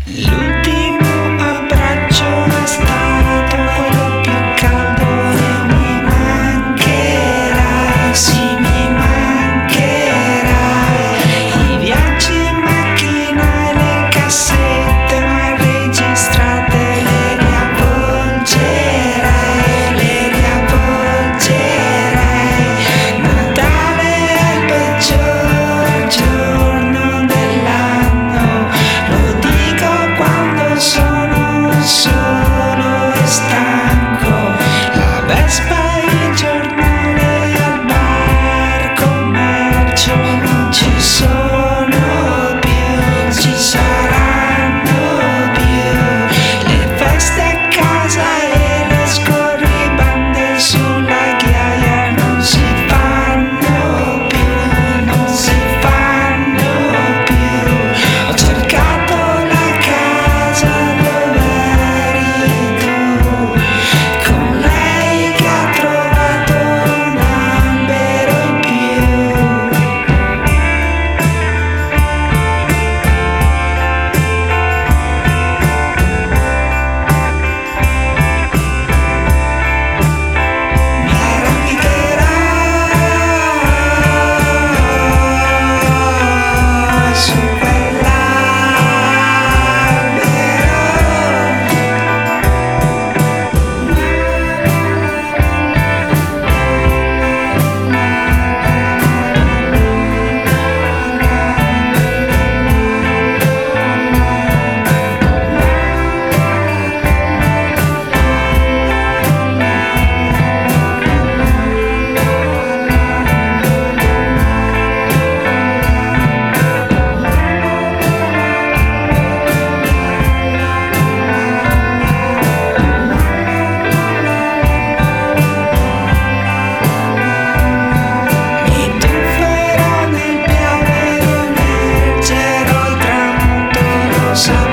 L'ultimo abbraccio è stato quello più caldo e mi mancherai, sì mi mancherai. I viaggi in macchina e le cassette mai registrate le riavvolgerai. Natale è il peggior giorno dell'anno, lo dico quando sono solo e stanco. La Vespa, il giornale al bar, commercio non ci sono più, ci saranno più. Le feste a casa e le scorribande sulla ghiaia non si fanno più, non si fanno più. Ho cercato la casa dove eri tu, con lei che ha trovato un albero in più. Mi arrampicherò su mi tufferò nel piovere, immergerò il tramonto, lo saprò.